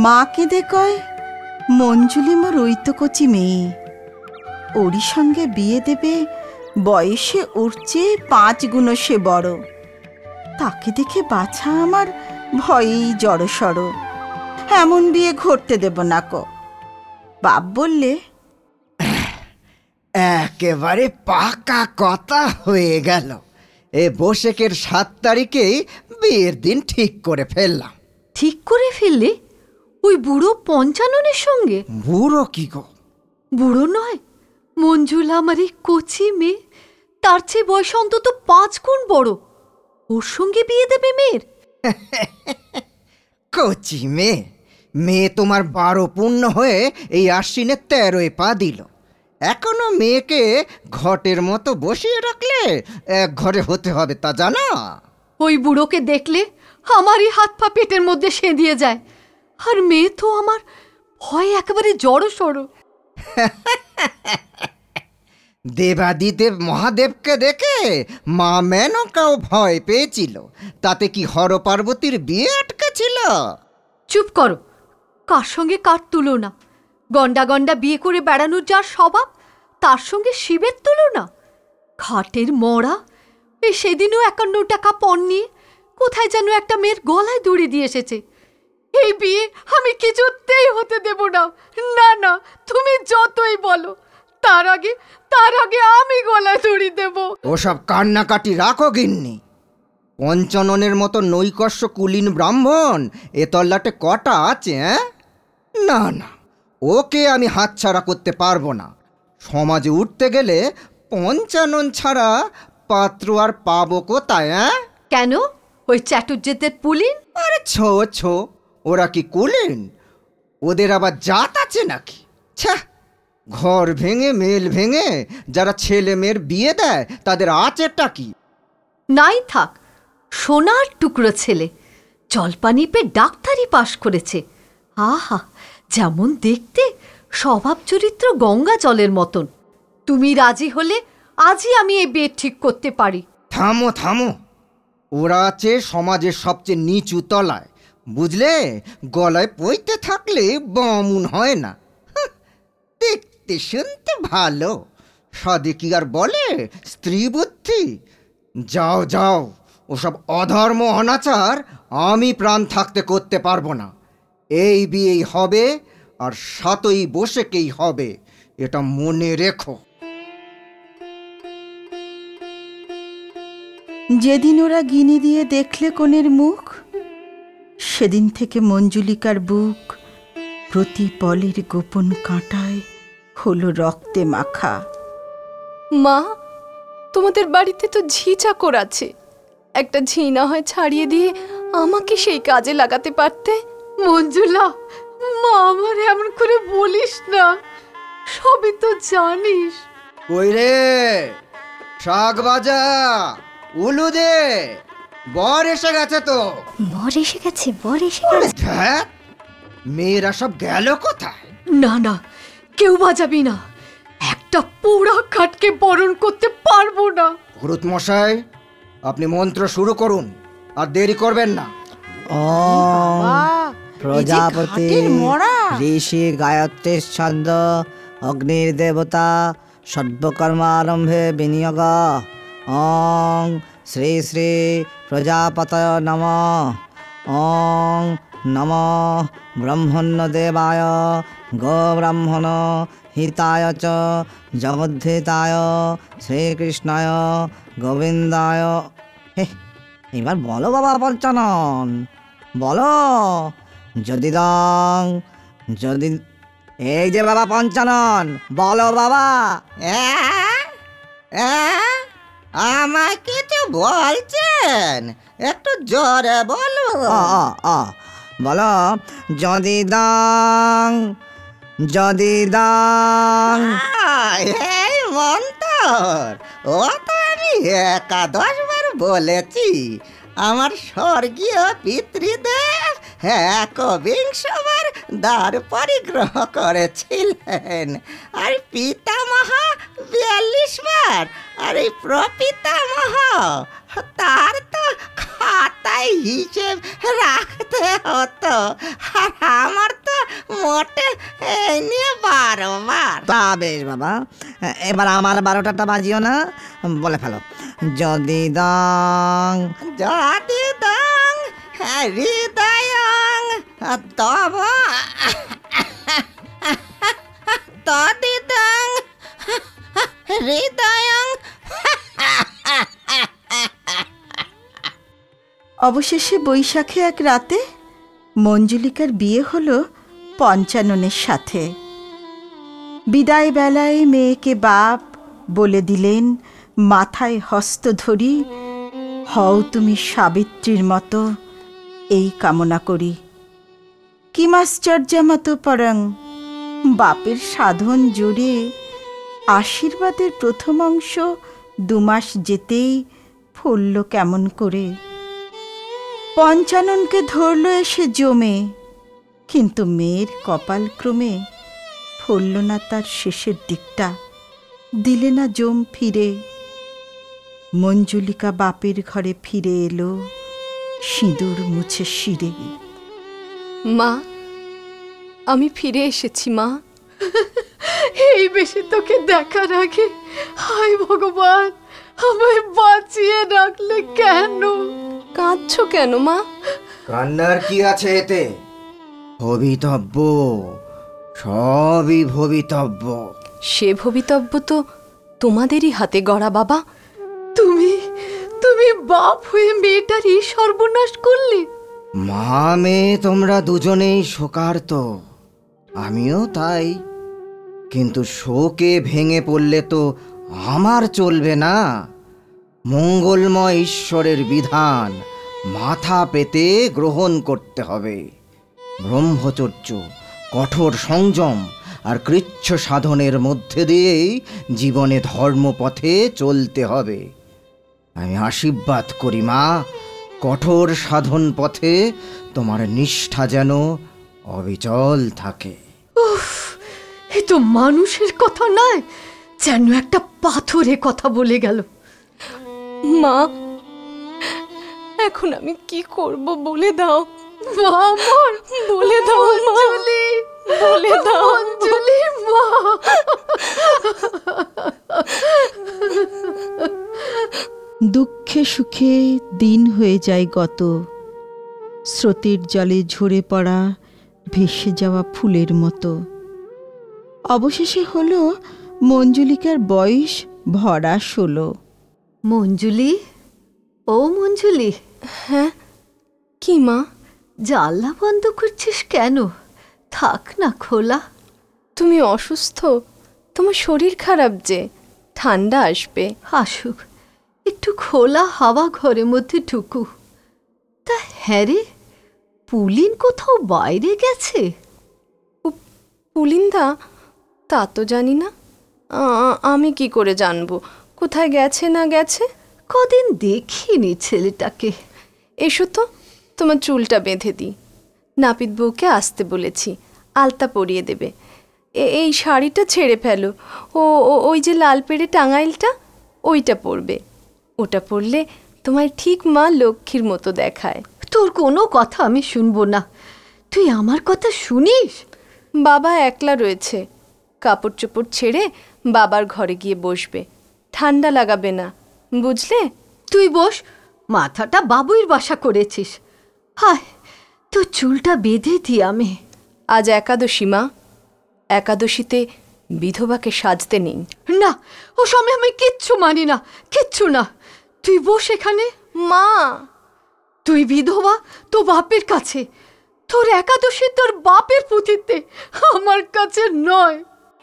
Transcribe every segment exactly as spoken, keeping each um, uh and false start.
মা কেঁদে কয়, মঞ্জুলি মোর ওই তো কচি মেয়ে, ওরই সঙ্গে বিয়ে দেবে, বয়সে ওর চেয়ে পাঁচ গুণ সে বড়। তাকে দেখে বাছা আমার ভয়েই জড়সড়, এমন বিয়ে ঘটতে দেব না কো। বাপ বললে, একেবারে পাকা কথা হয়ে গেল। এ বৈশাখের সাত তারিখেই বিয়ের দিন ঠিক করে ফেললাম। ঠিক করে ফেললে? ওই বুড়ো পঞ্চাননের সঙ্গে? বুড়ো কি গো? বুড়ো নয়, মঞ্জুলা আমার এই কচি মেয়ে, তার চেয়ে বয়স অন্তত পাঁচ গুণ বড়, ওর সঙ্গে বিয়ে দেবে মেয়ের? কচি মেয়ে? মেয়ে তোমার বারো পূর্ণ হয়ে এই আশ্বিনে তেরোয় পা দিল। এখনো মেয়েকে ঘটের মতো বসিয়ে রাখলে এক ঘরে হতে হবে, তা জানা? ওই বুড়োকে দেখলে আমারই হাত পা পেটের মধ্যে সেঁধিয়ে যায়, আর মেয়ে তো আমার ভয় একেবারে জড়সড়। দেবাদিদেব মহাদেবকে দেখে মা মেনকাও ভয় পেয়েছিল, তাতে কি হর পার্বতীর বিয়ে আটকে ছিল? চুপ করো, কার সঙ্গে কার তুলনা? গন্ডা গন্ডা বিয়ে করে বেড়ানোর যার স্বভাব, তার সঙ্গে শিবের তুলনা? ঘাটের মরা এ সেদিনও একান্ন টাকা পণ নিয়ে কোথায় যেন একটা মেয়ের গলায় দড়ি দিয়ে এসেছে। এই বিয়ে আমি কিছুতেই হতে দেব না। না না, তুমি যতই বলো, তার আগে তার আগে আমি গলায় দড়ি দেব। ওসব কান্নাকাটি রাখো গিন্নি। পঞ্চাননের মতো নৈকস্য কুলীন ব্রাহ্মণ এ তল্লাটে কটা আছে? হ্যাঁ, না না, ওকে আমি হাতছাড়া করতে পারবো না। সমাজে উঠতে গেলে পঞ্চানন ছাড়া পাত্র আর পাবো কোথায়? হ্যাঁ, কেন? ওই চাটুর্যেদের পুলিন? আরে ছো ছো, ওরা কি কুলীন? ওদের আবার জাত আছে নাকি? ছ্যা, ঘর ভেঙে মেল ভেঙে যারা ছেলে মেয়ের বিয়ে দেয় তাদের আচেরটা কি? নাই থাক, সোনার টুকরো ছেলে, জলপানি পেয়ে ডাক্তারি পাশ করেছে। আহা, যেমন দেখতে, স্বভাব চরিত্র গঙ্গা জলের মতন। তুমি রাজি হলে আজই আমি এই বিয়ে ঠিক করতে পারি। থামো থামো, ওরা আছে সমাজের সবচেয়ে নিচু তলায়, বুঝলে? গলায় পইতে থাকলে বামুন হয় না। হাহ, দেখতে শুনতে ভালো, সাদে কি আর বলে স্ত্রী বুদ্ধি। যাও যাও, ওসব অধর্ম অনাচার আমি প্রাণ থাকতে করতে পারবো না। এই বিয়েই হবে, আর সাতই বৈশাখেই হবে, এটা মনে রেখো। যেদিন ওরা গিনি দিয়ে দেখলে কনের মুখ, সেদিন থেকে মঞ্জুলিকার বুক প্রতি পলের গোপন কাঁটায় হলো রক্তে মাখা। মা, তোমাদের বাড়িতে তো ঝি চাকর আছে, একটা ঝি না হয় ছাড়িয়ে দিয়ে আমাকে সেই কাজে লাগাতে পারতে। মঞ্জুলা, মা আমার এমন করে বলিস না, সবই তো জানিস। কই রে, শাক ভাজা, উলু দে, বর এসে গেছে তো। বর এসে গেছে, বর এসে গেছে। ধ্যাৎ, মেয়েরা সব গেল কোথায়? না না, কেউ বাজাবি না, একটা পোড়া কাঠকে বরণ করতে পারবো না। পুরোহিত মশাই, আপনি মন্ত্র শুরু করুন, আর দেরি করবেন না। ওম প্রজাপতি ঋষি গায়ত্রী ছন্দ অগ্নির দেবতা সর্বকর্মারম্ভে বিনিয়োগ। ওং শ্রী শ্রী প্রজাপতয় নমঃ। ওং নমঃ ব্রহ্মণ্য দেবায় গো ব্রাহ্মণ হিতায় চ জগদ্ধিতায় শ্রীকৃষ্ণায় গোবিন্দায়। হে, এবার বলো বাবা পঞ্চানন, বলো। যদি দং যদি, এই যে বাবা পঞ্চানন, বলো বাবা। আমায় কিছু বলছেন? একটু জোরে বলো। বলো, যদি দং যদি দং। এই মন্তর, ও তো আমি একাদশ বার বলেছি। আমার স্বর্গীয় পিতৃদেব একবিংশবার দ্বার পরিগ্রহ করেছিলেন, আর পিতামহ বিয়াল্লিশ বার, আর এই প্রপিতামহ তার তো খাতায় হিসেব রাখতে হতো, আর আমার মোটে এই নিয়ে বারোবার। তা বেশ বাবা, এবার আমার বারোটাটা বাজিও না, বলে ফেলো। যদি দাং যদি দাং হৃদয়ং তব তদিদং হৃদয়ং। অবশেষে বৈশাখে এক রাতে মঞ্জুলিকার বিয়ে হলো পঞ্চাননের সাথে। বিদায় বেলায় মেয়েকে বাপ বলে দিলেন, মাথায় হস্ত ধরি, হও তুমি সাবিত্রীর মতো, এই কামনা করি। কিমাশ্চর্যা মতো পরং, বাপের সাধন জুড়ে আশীর্বাদের প্রথম অংশ দুমাস যেতেই ফুলল কেমন করে। পঞ্চাননকে ধরল এসে জমে, কিন্তু মেয়ের কপাল ক্রমে ফলল না তার শেষের দিকটা, দিলে না জম ফিরে। মঞ্জুলিকা বাপের ঘরে ফিরে এলো, সিঁদুর মুছে শিরে। মা, আমি ফিরে এসেছি মা। এই বেশি তোকে দেখার আগে হায় ভগবান, আমায় বাঁচিয়ে রাখলে কেন? কাঁদছো কেন মা? কান্নার কি আছে এতে? ভবিতব্য, সবই ভবিতব্য। সে ভবিতব্য তো তোমাদেরই হাতে গড়া বাবা। তুমি তুমি বাপ হয়ে মেয়েটার এই সর্বনাশ করলে। মা মেয়ে তোমরা দুজনেই শোকার্ত, আমিও তাই। কিন্তু শোকে ভেঙে পড়লে তো আমার চলবে না। মঙ্গলময় ঈশ্বরের বিধান মাথা পেতে গ্রহণ করতে হবে। ব্রহ্মচর্য, কঠোর সংযম আর কৃচ্ছ সাধনের মধ্যে দিয়েই জীবনে ধর্মপথে চলতে হবে। আমি আশীর্বাদ করি মা, কঠোর সাধন পথে তোমার নিষ্ঠা যেন অবিচল থাকে। উফ, এ তো মানুষের কথা নয়, যেন একটা পাথরে কথা বলে গেল। মা, এখন আমি কি করব বলে দাও। মা আমার, বলে দাও মা, অঞ্জলি, বলে দাও। অঞ্জলি মা। দুঃখে সুখে দিন হয়ে যায় গত, স্রোতের জলে ঝরে পড়া ভেসে যাওয়া ফুলের মতো। অবশেষে হলো মঞ্জুলিকার বয়স ভরা ষোলো। মঞ্জুলি, ও মঞ্জুলি, হ্যাঁ, কি মা? জানলা বন্ধ করছিস কেন? থাক না খোলা। তুমি অসুস্থ, তোমার শরীর খারাপ যে, ঠান্ডা আসবে। আসুক, একটু খোলা হাওয়া ঘরের মধ্যে ঢুকু। তা হ্যাঁ রে, পুলিন কোথাও বাইরে গেছে? পুলিন্দা? তা তো জানি না। আ- আমি কি করে জানবো কোথায় গেছে না গেছে? কদিন দেখিনি ছেলেটাকে। এসো তো, তোমার চুলটা বেঁধে দিই। নাপিত বউকে আসতে বলেছি, আলতা পরিয়ে দেবে। এ- এই শাড়িটা ছেড়ে ফেলো, ও ও- ওই যে লাল পেড়ে টাঙাইলটা, ওইটা পরবে। ওটা পরলে তোমায় ঠিক মা লক্ষ্মীর মতো দেখায়। তোর কোনো কথা আমি শুনবো না, তুই আমার কথা শুনিস? বাবা একলা রয়েছে, কাপড় চোপড় ছেড়ে বাবার ঘরে গিয়ে বসবে। ঠান্ডা লাগাবে না, বুঝলে? তুই বস, মাথাটা বাবুইর বাসা করেছিস। হায়, তোর চুলটা বেঁধে দি আমি। আজ একাদশী মা, একাদশীতে বিধবাকে সাজতে নেই। না, ও সময় আমি কিচ্ছু মানি না, কিচ্ছু না। তুই বস এখানে। মা, তুই বিধবা তো বাপের কাছে, তোর একাদশী তোর বাপের পুঁথিতে, আমার কাছে নয়।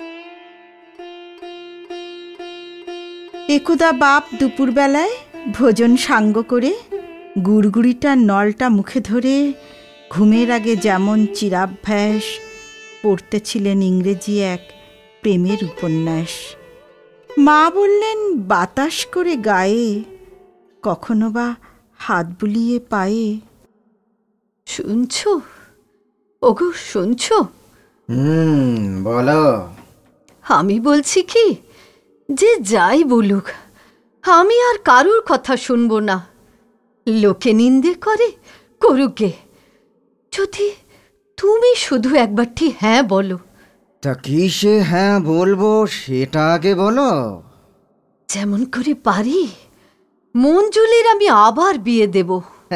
একদা বাপ দুপুরবেলায় ভোজন সাঙ্গ করে গুড়গুড়িটার নলটা মুখে ধরে ঘুমের আগে যেমন চিরাভ্যাস পড়তেছিলেন ইংরেজি এক প্রেমের উপন্যাস। মা বললেন বাতাস করে গায়ে, কখনো বা হাত বুলিয়ে পায়ে। শুনছো ওগো, শুনছো? হুম, বলো। আমি বলছি কি, যে যাই বলুক, আমি আর কারুর কথা শুনবো না। লোকে নিন্দে করে করুকে, যদি তুমি শুধু একবারটি হ্যাঁ বলো। তা কিসে হ্যাঁ বলবো সেটা আগে বলো। যেমন করে পারি মঞ্জুলির আমি আবার বিয়ে দেব।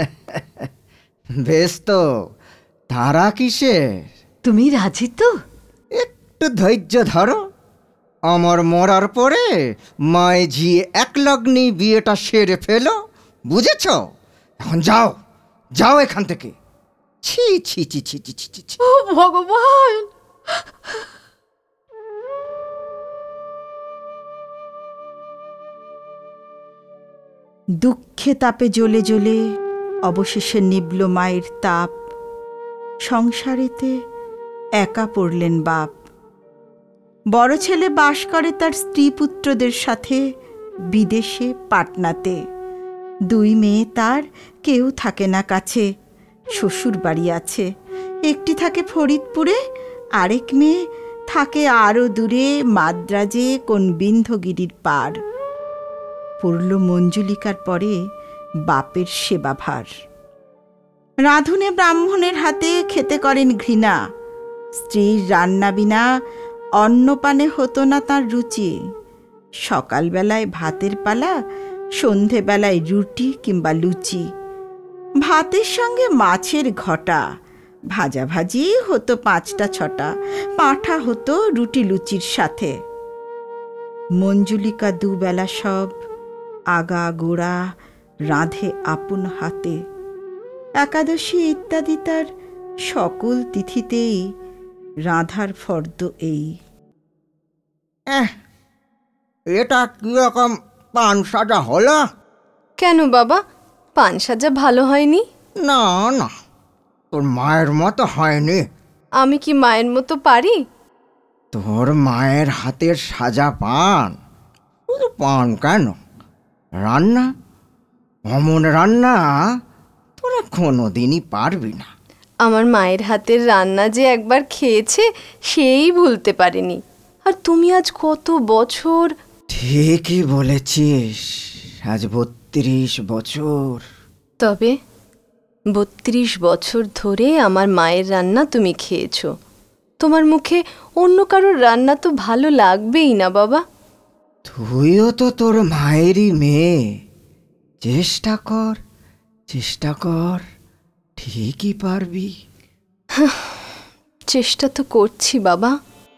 বেশ তো, তারা কিসের? তুমি রাজি তো? একটু ধৈর্য ধরো, আমার মরার পরে মায়ে ঝিয়ে এক লগ্নি বিয়েটা সেরে ফেলো, বুঝেছ? এখন যাও, যাও এখান থেকে। ছি ছি ছি ছি ছি ছি ছি। ও ভগবান! দুঃখে তাপে জ্বলে জ্বলে অবশেষে নিবল মায়ের তাপ। সংসারেতে একা পড়লেন বাপ। বড় ছেলে বাস করে তার স্ত্রী পুত্রদের সাথে বিদেশে পাটনাতে। দুই মেয়ে তার কেউ থাকে না কাছে, শ্বশুর বাড়ি আছে। একটি থাকে ফরিদপুরে, আরেক মেয়ে থাকে আরও দূরে মাদ্রাজে কোন বিন্ধ্যগিরির পার। পড়ল মঞ্জুলিকার পরে বাপের সেবাভার। রাঁধুনে ব্রাহ্মণের হাতে খেতে করেন ঘৃণা। স্ত্রীর রান্না বিনা অন্নপানে হতো না তার রুচি। সকালবেলায় ভাতের পালা, সন্ধেবেলায় রুটি কিংবা লুচি। ভাতের সঙ্গে মাছের ঘটা, ভাজাভাজি হতো পাঁচটা ছটা, পাঁঠা হতো রুটি লুচির সাথে। মঞ্জুলিকা দুবেলা সব আগা গোড়া রাঁধে আপন হাতে। একাদশী ইত্যাদি তার সকল তিথিতেই রাঁধার ফর্দ এই। এহ, এটা কিরকম পান সাজা হলো? কেন বাবা, পান সাজা ভালো হয়নি? না না, তোর মায়ের মতো হয়নি। আমি কি মায়ের মতো পারি? তোর মায়ের হাতের সাজা পান। শুধু পান কেন, রান্না, অমন রান্না তোরা কোনোদিনই পারবি না। আমার মায়ের হাতের রান্না যে একবার খেয়েছে সেই ভুলতে পারেনি। আর তুমি আজ কত বছর। ঠিকই বলেছিস, আজ বত্রিশ বছর। তবে বত্রিশ বছর ধরে আমার মায়ের রান্না তুমি খেয়েছো। তোমার মুখে অন্য কারোর রান্না তো ভালো লাগবেই না বাবা। তুইও তো তোর মায়েরই মেয়ে। চেষ্টা কর, চেষ্টা কর, ঠিকই পারবি। চেষ্টা তো করছি বাবা।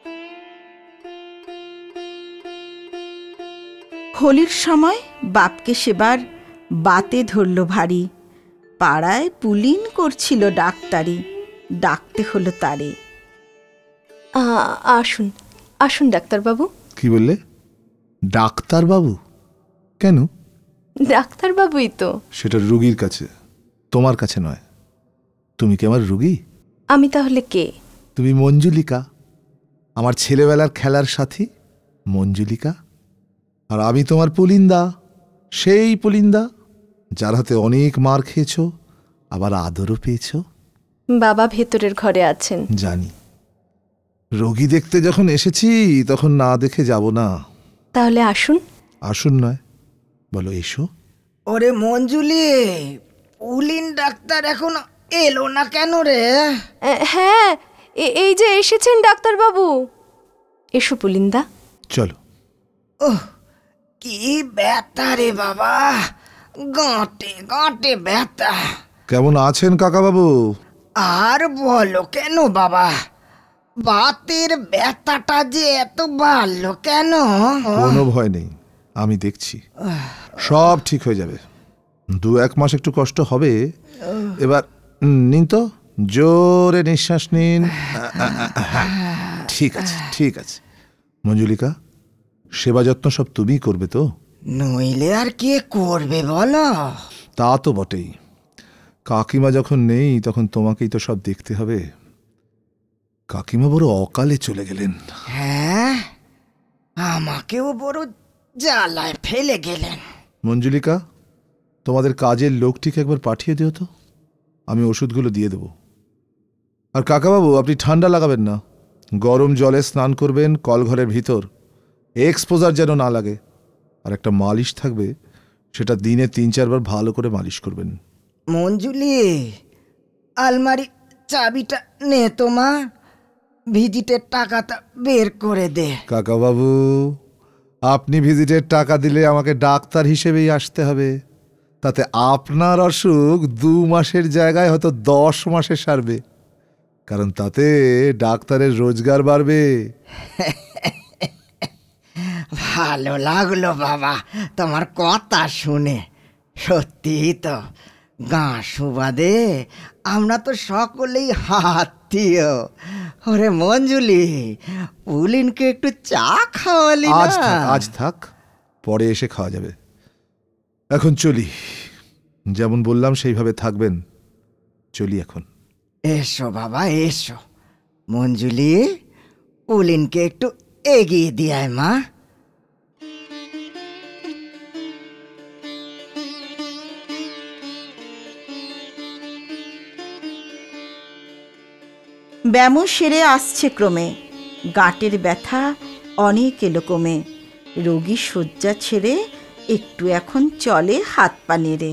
হোলির সময় বাপকে সেবার বাতে ধরল ভারী। পাড়ায় পুলিন করছিল ডাক্তারি, ডাকতে হলো তারে। আ- আসুন আসুন ডাক্তারবাবু। কি বললে? ডাক্তারবাবু? কেন? ডাক্তারবাবুই তো। সেটা রুগীর কাছে, তোমার কাছে নয়। তুমি কি আমার রুগী? আমি তাহলে কে? তুমি মঞ্জুলিকা, আমার ছেলেবেলার খেলার সাথী মঞ্জুলিকা। আর আমি তোমার পুলিন্দা, সেই পুলিন্দা যার হাতে অনেক মার খেয়েছ, আবার আদরও পেয়েছ। বাবা ভেতরের ঘরে আছেন। জানি। রোগী দেখতে যখন এসেছি তখন না দেখে যাব না। তাহলে আসুন। আসুন নয়, বলো এসো। ওরে মঞ্জুলি, পুলিন ডাক্তার এখন এলো না কেন রে? এ, হ্যাঁ, এ- এই যে এসেছেন ডাক্তারবাবু। এসো পুলিন্দা। চলো। ওহ, কি ব্যথা রে বাবা, গাঁটে গাঁটে ব্যথা। কেমন আছেন কাকাবাবু? আর বলো কেন বাবা, বাতের ব্যথাটা যে এত বাড়লো কেন? কোনো ভয় নেই, আমি দেখছি সব ঠিক হয়ে যাবে। দু এক মাস একটু কষ্ট হবে। এবার উম, নিন তো, জোরে নিঃশ্বাস নিন। ঠিক আছে, ঠিক আছে। মঞ্জুলিকা, সেবা যত্ন সব তুমিই করবে তো? নইলে আর কে করবে বলো? তা তো বটেই। কাকিমা যখন নেই তখন তোমাকেই তো সব দেখতে হবে। কাকিমা বড় অকালে চলে গেলেন। হ্যাঁ, আমাকেও বড় জ্বালায় ফেলে গেলেন। মঞ্জুলিকা, তোমাদের কাজের লোকটিকে একবার পাঠিয়ে দিও তো, আমি ওষুধগুলো দিয়ে দেব। আর কাকাবাবু, আপনি ঠান্ডা লাগাবেন না, গরম জলে স্নান করবেন কলঘরের ভিতর, এক্সপোজার যেন না লাগে। আর একটা মালিশ থাকবে, সেটা দিনে তিন চারবার ভালো করে মালিশ করবেন। মঞ্জুলি, আলমারি চাবিটা নে তো মা, ভিজিটের টাকাটা বের করে দে। কাকাবাবু, আপনি ভিজিটের টাকা দিলে আমাকে ডাক্তার হিসেবেই আসতে হবে। তাতে আপনার অসুখ দু মাসের জায়গায় হয়তো দশ মাসে সারবে, কারণ তাতে ডাক্তারের রোজগার বাড়বে। ভালো লাগলো বাবা তোমার কথা শুনে। সত্যি তো, গাঁ সুবাদে আমরা তো সকলেই আত্মীয়। ওরে মঞ্জুলি, পুলিনকে একটু চা খাওয়ালি আজ না? থাক, আজ থাক, পরে এসে খাওয়া যাবে। এখন চলি, যেমন বললাম সেইভাবে থাকবেন। চলি এখন। এসো বাবা এসো। মঞ্জুলি, পুলিনকে একটু এগিয়ে দিয়ায় মা। ব্যামো সেরে আসছে ক্রমে, গাঁটের ব্যথা অনেক এলো কমে। রোগী শয্যা ছেড়ে একটু এখন চলে হাত পা নেড়ে।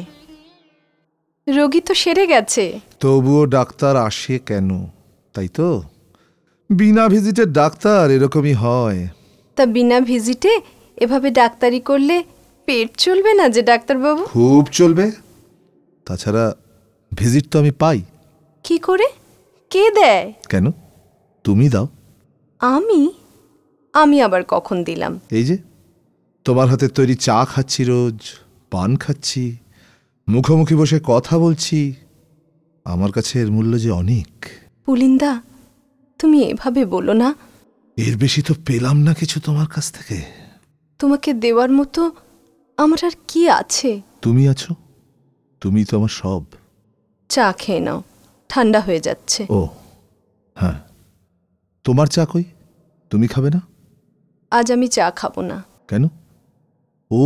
রোগী তো সেরে গেছে। তবুও ডাক্তার আসে কেন, তাই তো? বিনা ভিজিটের ডাক্তার এরকমই হয়। তা বিনা ভিজিটে এভাবে ডাক্তারি করলে পেট চলবে না যে ডাক্তারবাবু? খুব চলবে। তাছাড়া ভিজিট তো আমি পাই। কি করে? কে দেয়? কেন, তুমি দাও। আমি? আমি আবার কখন দিলাম? এই যে তোমার হাতে তৈরি চা খাচ্ছি, রোজ পান খাচ্ছি, মুখোমুখি বসে কথা বলছি। আমার কাছে এর মূল্য যে অনেক। পুলিন্দা, তুমি এভাবে বলো না। এর বেশি তো পেলাম না কিছু তোমার কাছ থেকে। তোমাকে দেওয়ার মতো আমার আর কি আছে? তুমি আছো, তুমি তো আমার সব। চা খেয়ে নাও, ঠান্ডা হয়ে যাচ্ছে। ও হ্যাঁ, তোমার চা কই? তুমি খাবে না? আজ আমি চা খাবো না। কেন? ও,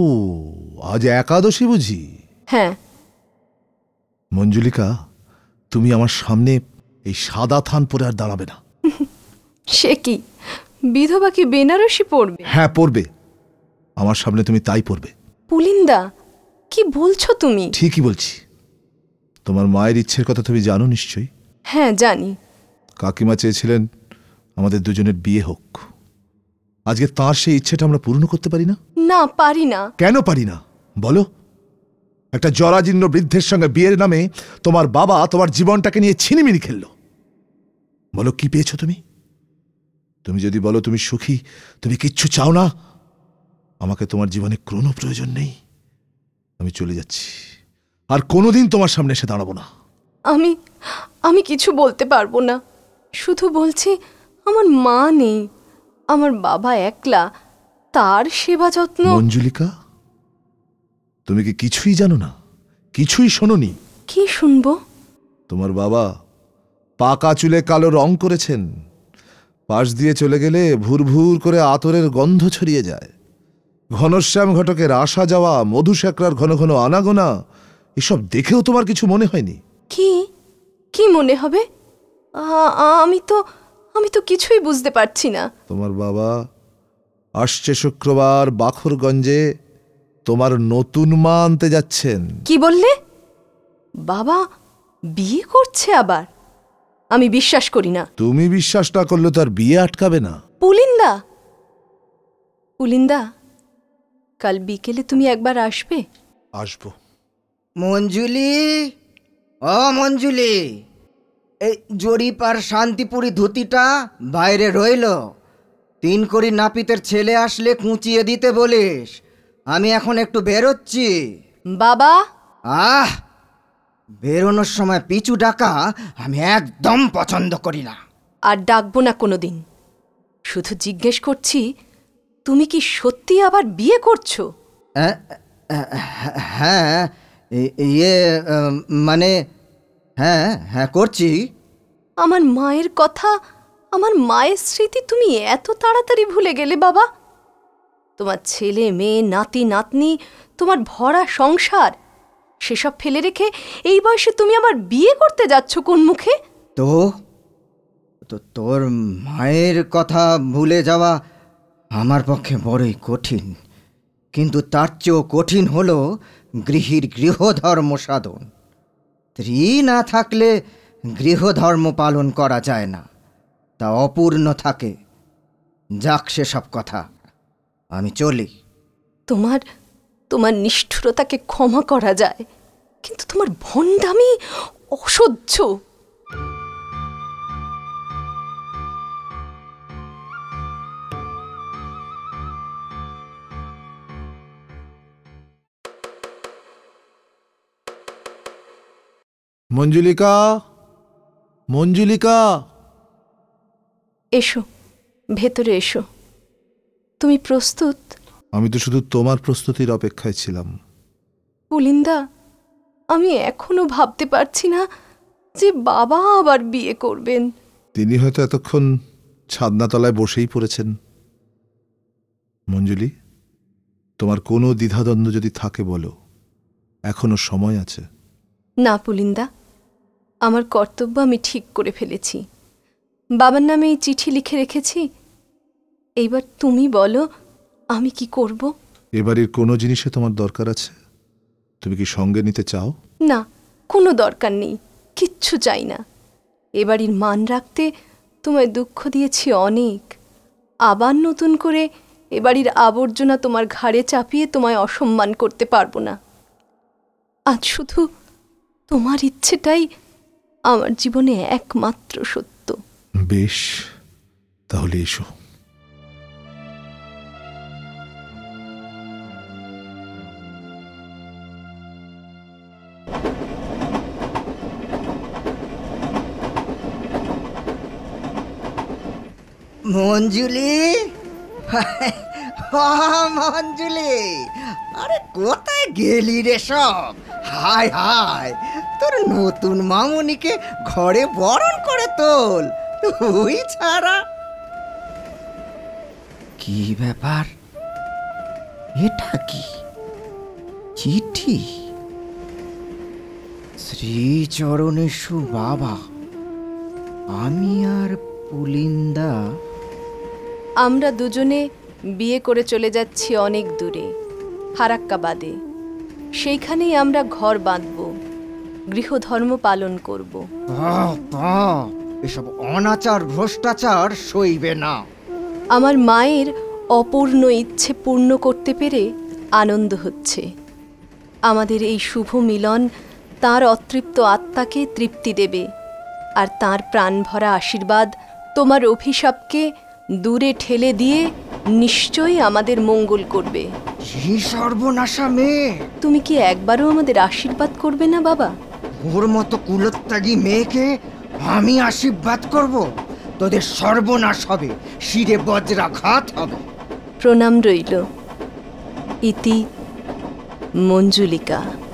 আজ একাদশী বুঝি? হ্যাঁ। মঞ্জুলিকা, তুমি আমার সামনে এই সাদা থান পরে আর দাঁড়াবে না। সে কি, বিধবা কি বেনারসি পড়বে? হ্যাঁ পড়বে, আমার সামনে তুমি তাই পড়বে। পুলিন্দা, কি বলছো তুমি? ঠিকই বলছি। তোমার মায়ের ইচ্ছের কথা তুমি জানো নিশ্চয়ই। হ্যাঁ জানি। কাকিমা চেয়েছিলেন আমাদের দুজনের বিয়ে হোক। আজকে তাঁর সেই ইচ্ছেটা আমরা পূর্ণ করতে পারি না? না, পারি না। কেন পারি না বলো? একটা জরাজীর্ণ বৃদ্ধের সঙ্গে বিয়ের নামে তোমার বাবা তোমার জীবনটাকে নিয়ে ছিনিমিনি খেললো। বলো কি পেয়েছো তুমি? তুমি যদি বলো তুমি সুখী, তুমি কিচ্ছু চাও না, আমাকে তোমার জীবনে কোনো প্রয়োজন নেই। আমি চলে যাচ্ছি, আর কোনোদিন তোমার সামনে এসে দাঁড়াবো না। আমি আমি কিছু বলতে পারবো না। শুধু বলছি, আমার মা নেই, আমার বাবা একলা, তার সেবা যত্ন। মঞ্জুলিকা, তুমি কি কিছুই জানো না, কিছুই শোনোনি? কি শুনবো? তোমার বাবা পাকা চুলে কালো রং করেছেন। পাশ দিয়ে চলে গেলে ভুর ভুর করে আতরের গন্ধ ছড়িয়ে যায়। ঘনশ্যাম ঘটকের আসা যাওয়া, মধু শেখরার ঘন ঘন আনাগোনা, এসব দেখেও তোমার কিছু মনে হয়নি? কি কি মনে হবে? আ- আমি তো আমি তো কিছুই বুঝতে পারছি না। তোমার বাবা আসছে শুক্রবার বাখরগঞ্জে তোমার নতুন মা আনতে যাচ্ছেন। কি বললে? বাবা বিয়ে করছে আবার? আমি বিশ্বাস করি না। তুমি বিশ্বাস না করলে তার বিয়ে আটকাবে না। পুলিন্দা, পুলিন্দা, কাল বিকেলে তুমি একবার আসবে? আসবো। মঞ্জুলি, ও মঞ্জুলি, এই জরিপ আর শান্তিপুরি ধুতিটা বাইরে রইল। তিন কড়ি নাপিতের ছেলে আসলে কুঁচিয়ে দিতে বলিস। আমি এখন একটু বেরোচ্ছি। বাবা, আহ, বেরোনোর সময় পিছু ডাকা আমি একদম পছন্দ করি না। আর ডাকবো না কোনোদিন। শুধু জিজ্ঞেস করছি, তুমি কি সত্যি আবার বিয়ে করছো? আহ, আহ, হ্যাঁ, এ- ইয়ে আহ, মানে হ্যাঁ হ্যাঁ করছি। আমার মায়ের কথা, আমার মায়ের স্মৃতি তুমি এত তাড়াতাড়ি ভুলে গেলে বাবা? তোমার ছেলে মেয়ে, নাতি নাতনি, তোমার ভরা সংসার, সেসব ফেলে রেখে এই বয়সে তুমি আবার বিয়ে করতে যাচ্ছ কোন মুখে? তো তো তোর মায়ের কথা ভুলে যাওয়া আমার পক্ষে বড়ই কঠিন, কিন্তু তার চেয়েও কঠিন হলো গৃহীর গৃহধর্ম সাধন। স্ত্রী না থাকলে গৃহধর্ম পালন করা যায় না, তা অপূর্ণ থাকে। যাক সেসব কথা, আমি চলি। তোমার তোমার নিষ্ঠুরতাকে ক্ষমা করা যায়, কিন্তু তোমার ভণ্ডামি অসহ্য। মঞ্জুলিকা, মঞ্জুলিকা, এসো, ভেতরে এসো। তুমি প্রস্তুত? আমি তো শুধু তোমার প্রস্তুতির অপেক্ষায় ছিলাম। পুলিন্দা, আমি এখনো ভাবতে পারছি না যে বাবা আবার বিয়ে করবেন। তিনি হয়তো এতক্ষণ ছাদনাতলায় বসেই পড়েছেন। মঞ্জুলি, তোমার কোনো দ্বিধাদ্বন্দ্ব যদি থাকে বলো, এখনো সময় আছে। না পুলিন্দা, আমার কর্তব্য আমি ঠিক করে ফেলেছি। বাবার নামে এই চিঠি লিখে রেখেছি। এইবার তুমি বলো আমি কি করব? এ বাড়ির কোনো জিনিসে তোমার দরকার আছে? তুমি কি সঙ্গে নিতে চাও? না, কোনো দরকার নেই, কিচ্ছু চাই না। এ বাড়ির মান রাখতে তোমায় দুঃখ দিয়েছি অনেক। আবার নতুন করে এ বাড়ির আবর্জনা তোমার ঘাড়ে চাপিয়ে তোমায় অসম্মান করতে পারবো না। আজ শুধু তোমার ইচ্ছেটাই আমার জীবনে একমাত্র সত্য। বেশ, তাহলে এসো। মঞ্জুলি, ও মঞ্জুলি, আরে কোথায় গেলি রে সব? হায় হায়, তোর নতুন মামুনিকে ঘরে বরণ করে তোল, তুই ছাড়া। কি ব্যাপার? এটা কি চিঠি? শ্রীচরণেশু বাবা, আমি আর পুলিন্দা আমরা দুজনে বিয়ে করে চলে যাচ্ছি অনেক দূরে, ফারাক্কাবাদে। সেইখানেই আমরা ঘর বাঁধব, গৃহধর্ম পালন করব। বাহ, বাহ, এসব অনাচার ভ্রষ্টাচার সইবে না। আমার মায়ের অপূর্ণ ইচ্ছে পূর্ণ করতে পেরে আনন্দ হচ্ছে। আমাদের এই শুভ মিলন তার অতৃপ্ত আত্মাকে তৃপ্তি দেবে, আর তার প্রাণভরা আশীর্বাদ তোমার অভিশাপকে দূরে ঠেলে দিয়ে নিশ্চয়ই আমাদের মঙ্গল করবে। কি সর্বনাশা মেয়ে! তুমি কি একবারও আমাদের আশীর্বাদ করবে না বাবা? ওর মতো কুলত্যাগী মেয়েকে আমি আশীর্বাদ করব? তোদের সর্বনাশ হবে, শিরে বজ্রাঘাত হবে। প্রণাম রইল। ইতি মঞ্জুলিকা।